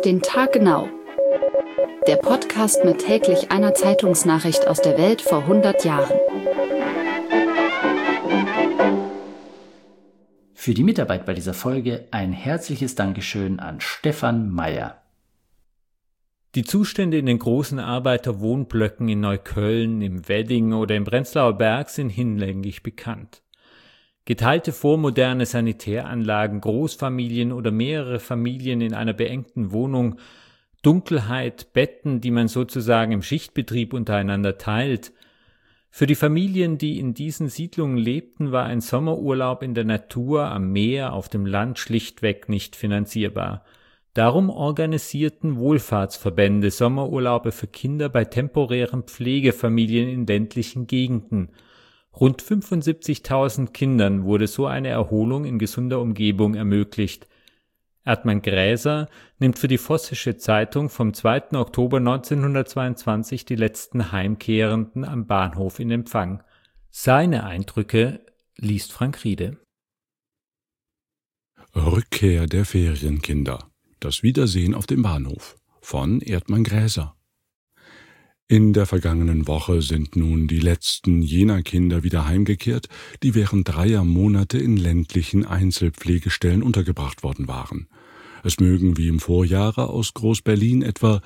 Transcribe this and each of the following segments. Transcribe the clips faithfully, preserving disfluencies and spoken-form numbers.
Auf den Tag genau. Der Podcast mit täglich einer Zeitungsnachricht aus der Welt vor hundert Jahren. Für die Mitarbeit bei dieser Folge ein herzliches Dankeschön an Stefan Meyer. Die Zustände in den großen Arbeiterwohnblöcken in Neukölln, im Wedding oder im Prenzlauer Berg sind hinlänglich bekannt. Geteilte vormoderne Sanitäranlagen, Großfamilien oder mehrere Familien in einer beengten Wohnung, Dunkelheit, Betten, die man sozusagen im Schichtbetrieb untereinander teilt. Für die Familien, die in diesen Siedlungen lebten, war ein Sommerurlaub in der Natur, am Meer, auf dem Land schlichtweg nicht finanzierbar. Darum organisierten Wohlfahrtsverbände Sommerurlaube für Kinder bei temporären Pflegefamilien in ländlichen Gegenden. Rund fünfundsiebzigtausend Kindern wurde so eine Erholung in gesunder Umgebung ermöglicht. Erdmann Gräser nimmt für die Vossische Zeitung vom zweiten Oktober neunzehnhundertzweiundzwanzig die letzten Heimkehrenden am Bahnhof in Empfang. Seine Eindrücke liest Frank Riede. Rückkehr der Ferienkinder. Das Wiedersehen auf dem Bahnhof von Erdmann Gräser. In der vergangenen Woche sind nun die letzten jener Kinder wieder heimgekehrt, die während dreier Monate in ländlichen Einzelpflegestellen untergebracht worden waren. Es mögen wie im Vorjahre aus Groß-Berlin etwa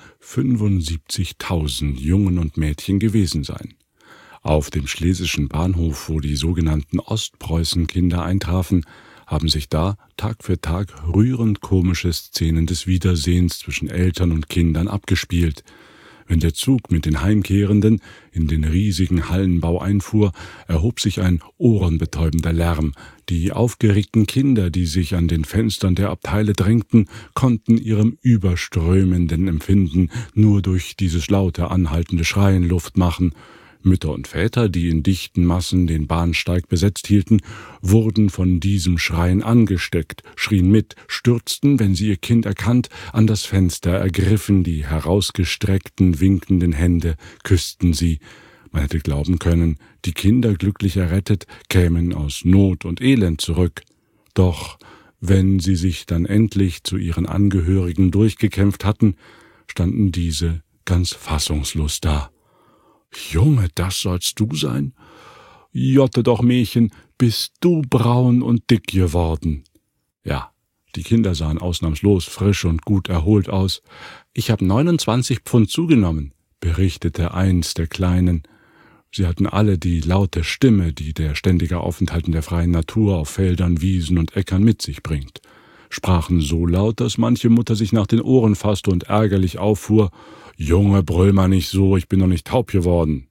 fünfundsiebzigtausend Jungen und Mädchen gewesen sein. Auf dem schlesischen Bahnhof, wo die sogenannten Ostpreußen-Kinder eintrafen, haben sich da Tag für Tag rührend komische Szenen des Wiedersehens zwischen Eltern und Kindern abgespielt. Wenn der Zug mit den Heimkehrenden in den riesigen Hallenbau einfuhr, erhob sich ein ohrenbetäubender Lärm. Die aufgeregten Kinder, die sich an den Fenstern der Abteile drängten, konnten ihrem überströmenden Empfinden nur durch dieses laute, anhaltende Schreien Luft machen. Mütter und Väter, die in dichten Massen den Bahnsteig besetzt hielten, wurden von diesem Schreien angesteckt, schrien mit, stürzten, wenn sie ihr Kind erkannt, an das Fenster, ergriffen die herausgestreckten, winkenden Hände, küssten sie. Man hätte glauben können, die Kinder, glücklich errettet, kämen aus Not und Elend zurück. Doch wenn sie sich dann endlich zu ihren Angehörigen durchgekämpft hatten, standen diese ganz fassungslos da. »Junge, das sollst du sein? Jotte doch, Mädchen, bist du braun und dick geworden?« Ja, die Kinder sahen ausnahmslos frisch und gut erholt aus. »Ich habe neunundzwanzig Pfund zugenommen«, berichtete eins der Kleinen. Sie hatten alle die laute Stimme, die der ständige Aufenthalt in der freien Natur auf Feldern, Wiesen und Äckern mit sich bringt. Sprachen so laut, dass manche Mutter sich nach den Ohren fasste und ärgerlich auffuhr: »Junge, brüll mal nicht so, ich bin noch nicht taub geworden.«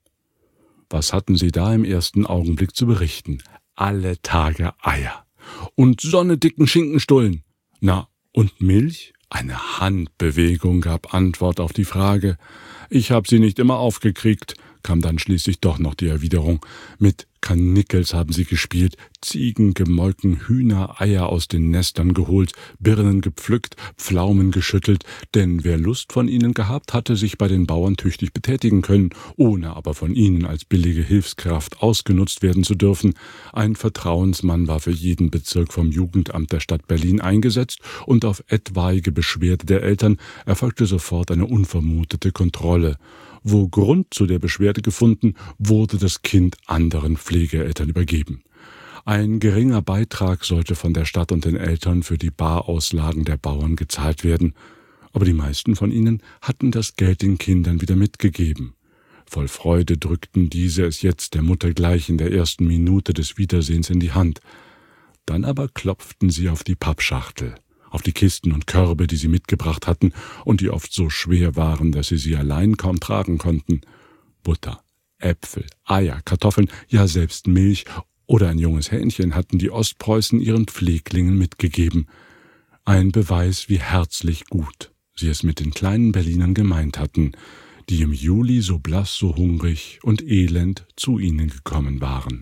Was hatten sie da im ersten Augenblick zu berichten? Alle Tage Eier. Und sonnedicken Schinkenstullen. Na, und Milch? Eine Handbewegung gab Antwort auf die Frage. »Ich hab sie nicht immer aufgekriegt«, kam dann schließlich doch noch die Erwiderung. »Mit Karnickels haben sie gespielt, Ziegen gemolken, Hühner, Eier aus den Nestern geholt, Birnen gepflückt, Pflaumen geschüttelt, denn wer Lust von ihnen gehabt, hatte sich bei den Bauern tüchtig betätigen können, ohne aber von ihnen als billige Hilfskraft ausgenutzt werden zu dürfen. Ein Vertrauensmann war für jeden Bezirk vom Jugendamt der Stadt Berlin eingesetzt und auf etwaige Beschwerde der Eltern erfolgte sofort eine unvermutete Kontrolle. Wo Grund zu der Beschwerde gefunden, wurde das Kind anderen Pflegeeltern übergeben. Ein geringer Beitrag sollte von der Stadt und den Eltern für die Barauslagen der Bauern gezahlt werden, aber die meisten von ihnen hatten das Geld den Kindern wieder mitgegeben. Voll Freude drückten diese es jetzt der Mutter gleich in der ersten Minute des Wiedersehens in die Hand. Dann aber klopften sie auf die Pappschachtel, auf die Kisten und Körbe, die sie mitgebracht hatten und die oft so schwer waren, dass sie sie allein kaum tragen konnten. Butter, Äpfel, Eier, Kartoffeln, ja selbst Milch oder ein junges Hähnchen hatten die Ostpreußen ihren Pfleglingen mitgegeben. Ein Beweis, wie herzlich gut sie es mit den kleinen Berlinern gemeint hatten, die im Juli so blass, so hungrig und elend zu ihnen gekommen waren.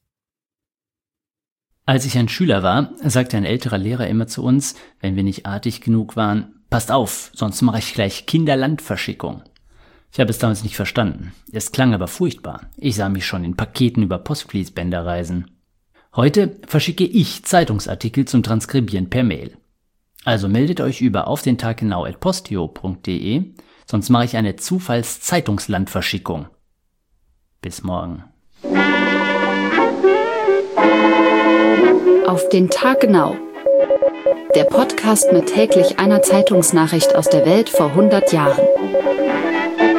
Als ich ein Schüler war, sagte ein älterer Lehrer immer zu uns, wenn wir nicht artig genug waren: »Passt auf, sonst mache ich gleich Kinderlandverschickung.« Ich habe es damals nicht verstanden. Es klang aber furchtbar. Ich sah mich schon in Paketen über Postfließbänder reisen. Heute verschicke ich Zeitungsartikel zum Transkribieren per Mail. Also meldet euch über auf den Tag genau at posteo punkt de, sonst mache ich eine Zufalls-Zeitungslandverschickung. Bis morgen. Auf den Tag genau. Der Podcast mit täglich einer Zeitungsnachricht aus der Welt vor hundert Jahren.